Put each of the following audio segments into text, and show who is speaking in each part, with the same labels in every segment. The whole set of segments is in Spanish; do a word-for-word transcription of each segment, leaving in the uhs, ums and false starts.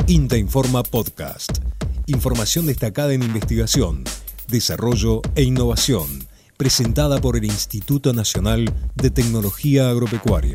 Speaker 1: INTA Informa Podcast. Información destacada en investigación, desarrollo e innovación, presentada por el Instituto Nacional de Tecnología Agropecuaria.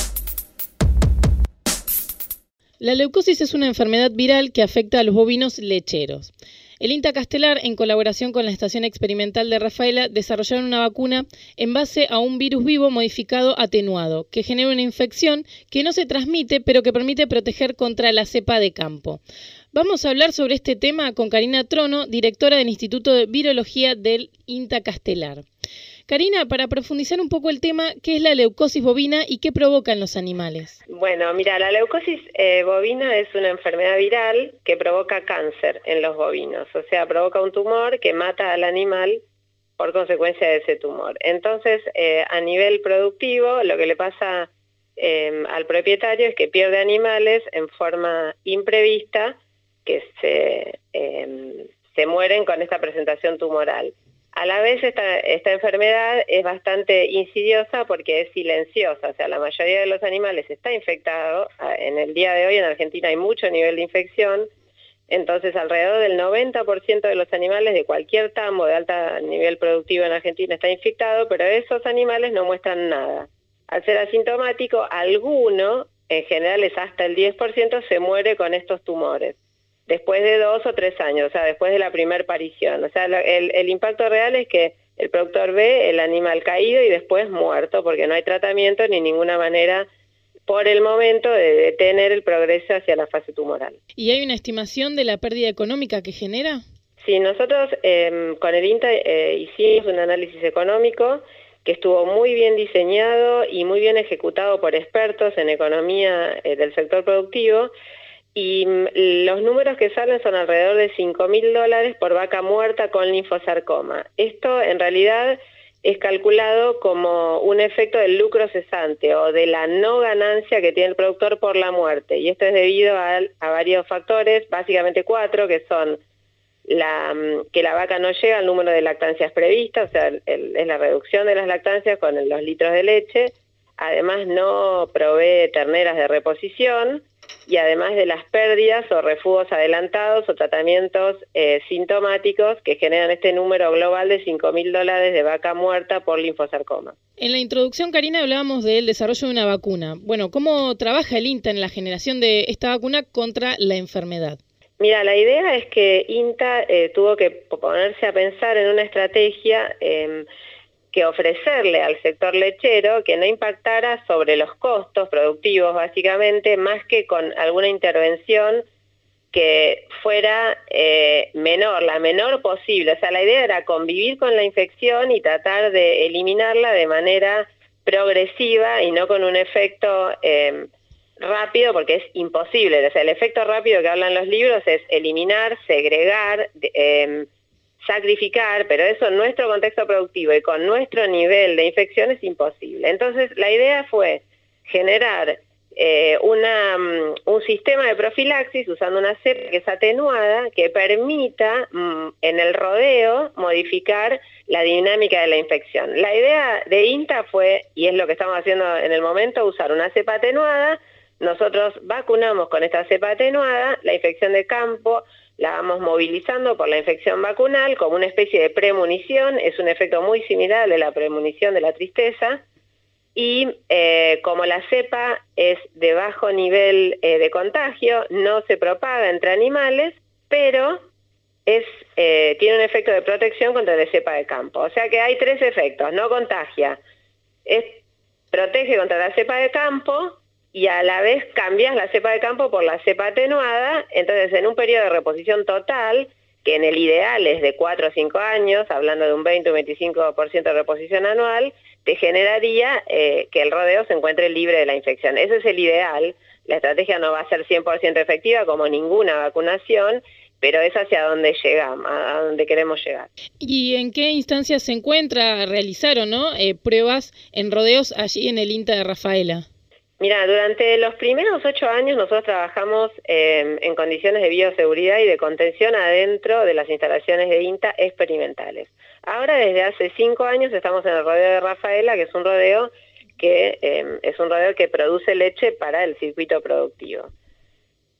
Speaker 2: La leucosis es una enfermedad viral que afecta a los bovinos lecheros. El INTA Castelar, en colaboración con la Estación Experimental de Rafaela, desarrollaron una vacuna en base a un virus vivo modificado atenuado, que genera una infección que no se transmite, pero que permite proteger contra la cepa de campo. Vamos a hablar sobre este tema con Karina Trono, directora del Instituto de Virología del INTA Castelar. Karina, para profundizar un poco el tema, ¿qué es la leucosis bovina y qué provoca en los animales?
Speaker 3: Bueno, mira, la leucosis eh, bovina es una enfermedad viral que provoca cáncer en los bovinos, o sea, provoca un tumor que mata al animal por consecuencia de ese tumor. Entonces, eh, a nivel productivo, lo que le pasa eh, al propietario es que pierde animales en forma imprevista que se, eh, se mueren con esta presentación tumoral. A la vez esta, esta enfermedad es bastante insidiosa porque es silenciosa, o sea, la mayoría de los animales está infectado. En el día de hoy en Argentina hay mucho nivel de infección, entonces alrededor del noventa por ciento de los animales de cualquier tambo de alto nivel productivo en Argentina está infectado, pero esos animales no muestran nada. Al ser asintomático, alguno, en general es hasta el diez por ciento, se muere con estos tumores después de dos o tres años, o sea, después de la primera aparición. O sea, el, el impacto real es que el productor ve el animal caído y después muerto, porque no hay tratamiento ni ninguna manera, por el momento, de detener el progreso hacia la fase tumoral.
Speaker 2: ¿Y hay una estimación de la pérdida económica que genera?
Speaker 3: Sí, nosotros eh, con el INTA eh, hicimos un análisis económico que estuvo muy bien diseñado y muy bien ejecutado por expertos en economía eh, del sector productivo, y los números que salen son alrededor de cinco mil dólares por vaca muerta con linfosarcoma. Esto en realidad es calculado como un efecto del lucro cesante o de la no ganancia que tiene el productor por la muerte, y esto es debido a, a varios factores, básicamente cuatro, que son la, que la vaca no llega al número de lactancias previstas, o sea, el, es la reducción de las lactancias con los litros de leche, además no provee terneras de reposición, y además de las pérdidas o refugos adelantados o tratamientos eh, sintomáticos que generan este número global de cinco mil dólares de vaca muerta por linfosarcoma.
Speaker 2: En la introducción, Karina, hablábamos del desarrollo de una vacuna. Bueno, ¿cómo trabaja el INTA en la generación de esta vacuna contra la enfermedad?
Speaker 3: Mira, la idea es que INTA eh, tuvo que ponerse a pensar en una estrategia eh, que ofrecerle al sector lechero que no impactara sobre los costos productivos, básicamente, más que con alguna intervención que fuera eh, menor, la menor posible. O sea, la idea era convivir con la infección y tratar de eliminarla de manera progresiva y no con un efecto eh, rápido, porque es imposible. O sea, el efecto rápido que hablan los libros es eliminar, segregar, eh, sacrificar, pero eso en nuestro contexto productivo y con nuestro nivel de infección es imposible. Entonces, la idea fue generar eh, una, um, un sistema de profilaxis usando una cepa que es atenuada, que permita um, en el rodeo modificar la dinámica de la infección. La idea de INTA fue, y es lo que estamos haciendo en el momento, usar una cepa atenuada. Nosotros vacunamos con esta cepa atenuada, la infección de campo la vamos movilizando por la infección vacunal como una especie de premunición, es un efecto muy similar al de la premunición de la tristeza, y eh, como la cepa es de bajo nivel eh, de contagio, no se propaga entre animales, pero es, eh, tiene un efecto de protección contra la cepa de campo. O sea que hay tres efectos: no contagia, es, protege contra la cepa de campo, y a la vez cambias la cepa de campo por la cepa atenuada. Entonces en un periodo de reposición total, que en el ideal es de cuatro o cinco años, hablando de un veinte o veinticinco por ciento de reposición anual, te generaría eh, que el rodeo se encuentre libre de la infección. Ese es el ideal. La estrategia no va a ser cien por ciento efectiva como ninguna vacunación, pero es hacia donde llegamos, a donde queremos llegar.
Speaker 2: ¿Y en qué instancias se encuentra, realizaron, ¿no? eh, pruebas en rodeos allí en el INTA de Rafaela?
Speaker 3: Mira, durante los primeros ocho años nosotros trabajamos eh, en condiciones de bioseguridad y de contención adentro de las instalaciones de INTA experimentales. Ahora, desde hace cinco años, estamos en el rodeo de Rafaela, que es un rodeo que eh, es un rodeo que produce leche para el circuito productivo.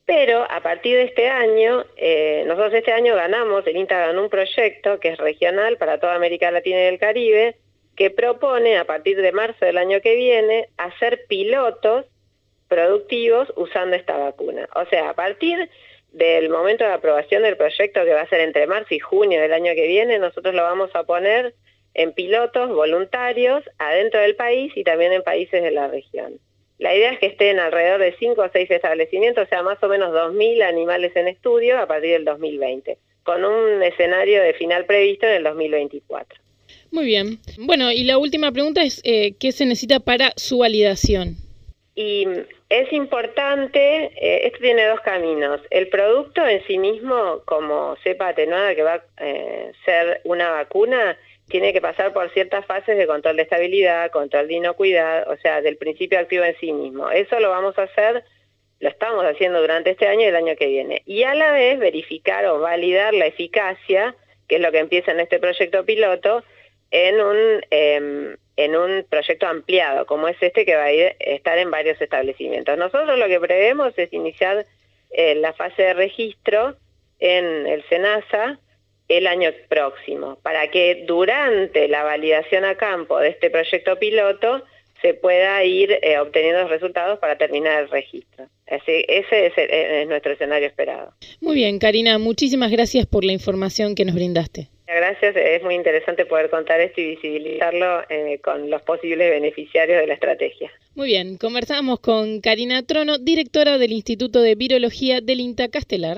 Speaker 3: Pero a partir de este año, eh, nosotros este año ganamos, el INTA ganó un proyecto que es regional para toda América Latina y el Caribe, que propone a partir de marzo del año que viene hacer pilotos productivos usando esta vacuna. O sea, a partir del momento de aprobación del proyecto, que va a ser entre marzo y junio del año que viene, nosotros lo vamos a poner en pilotos voluntarios adentro del país y también en países de la región. La idea es que estén alrededor de cinco o seis establecimientos, o sea, más o menos dos mil animales en estudio a partir del dos mil veinte, con un escenario de final previsto en el dos mil veinticuatro.
Speaker 2: Muy bien. Bueno, y la última pregunta es, eh, ¿qué se necesita para su validación?
Speaker 3: Y es importante, eh, esto tiene dos caminos. El producto en sí mismo, como cepa atenuada que va a eh, ser una vacuna, tiene que pasar por ciertas fases de control de estabilidad, control de inocuidad, o sea, del principio activo en sí mismo. Eso lo vamos a hacer, lo estamos haciendo durante este año y el año que viene. Y a la vez verificar o validar la eficacia, que es lo que empieza en este proyecto piloto, en un, eh, en un proyecto ampliado, como es este que va a ir, estar en varios establecimientos. Nosotros lo que prevemos es iniciar eh, la fase de registro en el SENASA, el año próximo, para que durante la validación a campo de este proyecto piloto se pueda ir eh, obteniendo los resultados para terminar el registro. Así, ese es, el, es nuestro escenario esperado.
Speaker 2: Muy bien, Karina, muchísimas gracias por la información que nos brindaste.
Speaker 3: Gracias, es muy interesante poder contar esto y visibilizarlo eh, con los posibles beneficiarios de la estrategia.
Speaker 2: Muy bien, conversamos con Karina Trono, directora del Instituto de Virología del INTA Castelar.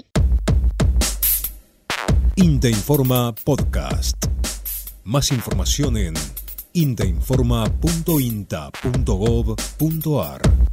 Speaker 1: INTA Informa Podcast. Más información en intainforma punto inta punto gov punto ar.